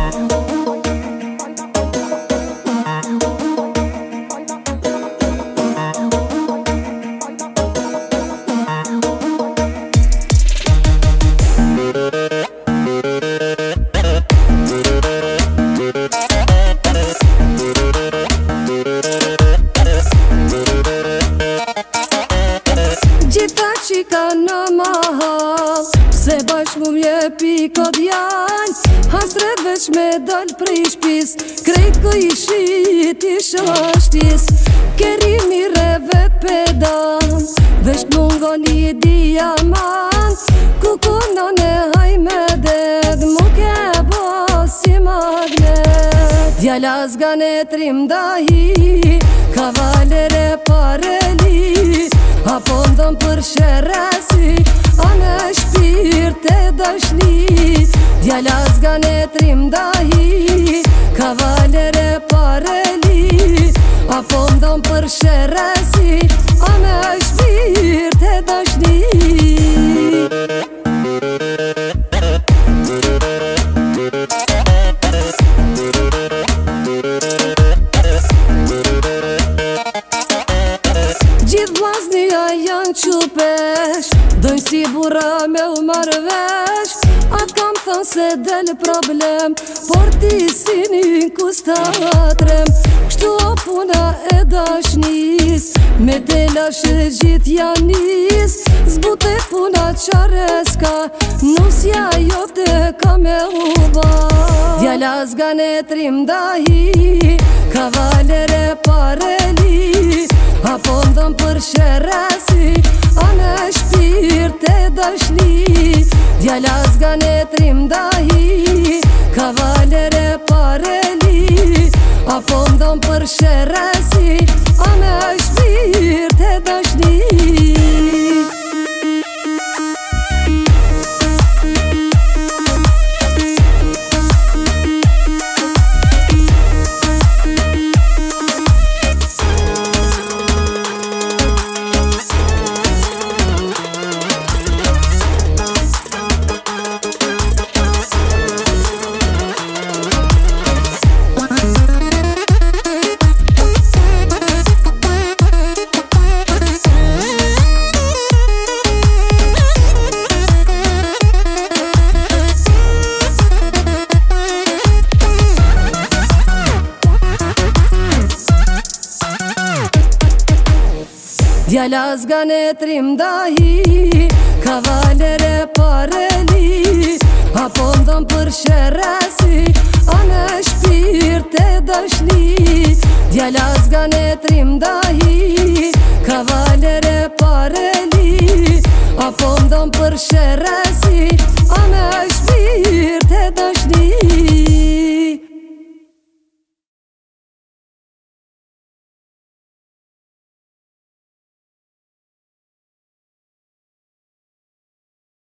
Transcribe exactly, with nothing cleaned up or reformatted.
Se bashkë mu mjepi kod janë Hasret veç me dal prej shpis Krejt kë i shit i shashtis Keri mireve pedan Veç mungo një diamant Kukunon e haj me ded Mu ke bo si magnet Djala zgane trim dahi Kavalere pareli Apo ndon për sheresi A me shpirt e dashni Djala zgane trim dahi Kavalere pareli Apo ndon për sheresi A me shpirt e dashni Gjithë vllaznia janë qupesh Dojnë si bura me u marvesh Atë kam thënë se del problem Por ti si një kustatrem Kështu o puna e dashnis Me te lashe gjithë janis Zbute puna qareska Nusja jote ka me uba Djala zgane trim dahi Kavalere pareli Apo ndon për sheresi A me shpirt e dashni Djala zgane trim dahi Kavalere pareli Apo ndon për sheresi A me shpirt e dashni Djala zgane trim dahi Kavalere pareli Apo ndon për sheresi A me shpirt e dashni Djala zgane trim dahi Kavalere pareli Apo ndon për sheresi